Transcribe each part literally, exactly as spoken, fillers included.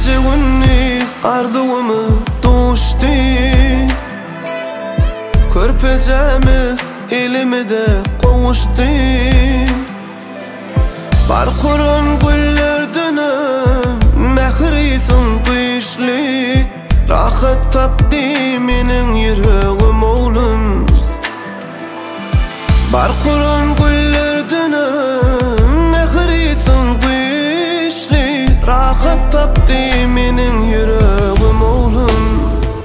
Gece gündüz arzumu düştü, körpecemi elimde kavuştu. Barqurun güllerdinim mehrisin kışlı, rahat tapdı menin yüreğim oğlum. Barqurun güllerdinim mehrisin kışlı, rahat tapdı menin yüreğim oğlum.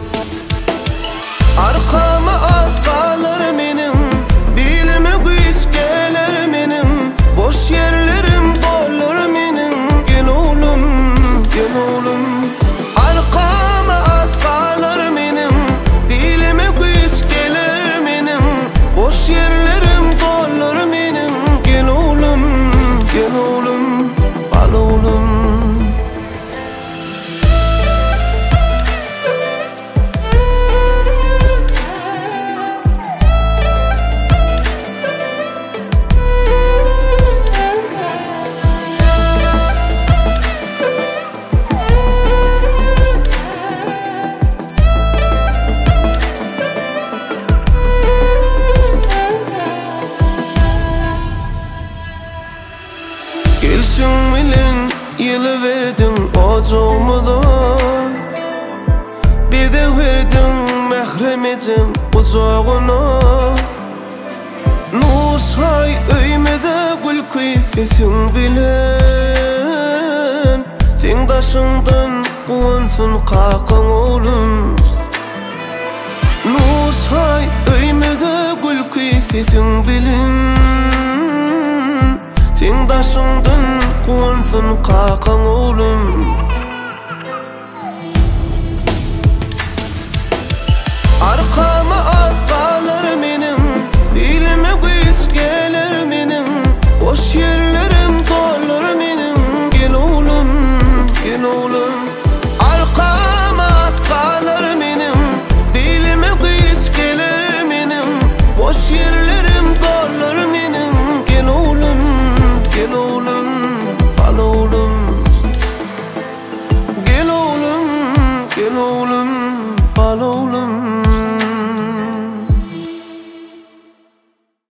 Arkama atkalar menin, bilime güç gelir menin, boş yerlerim dolur menin. Gel oğlum, gel oğlum. Arkama atkalar menin, bilime güç gelir menin, boş yerlerim dolur menin. Gel oğlum, gel oğlum, al oğlum. Gelsin bilin yılı verdin ocağımıza, bir de verdin mehremecin kucağına. Nusay öymede gül kıyfetin bilen, sen daşından kuansın kakın oğlum. Nusay öymede gül kıyfetin bilen, sen daşından kuansın kakın oğlum.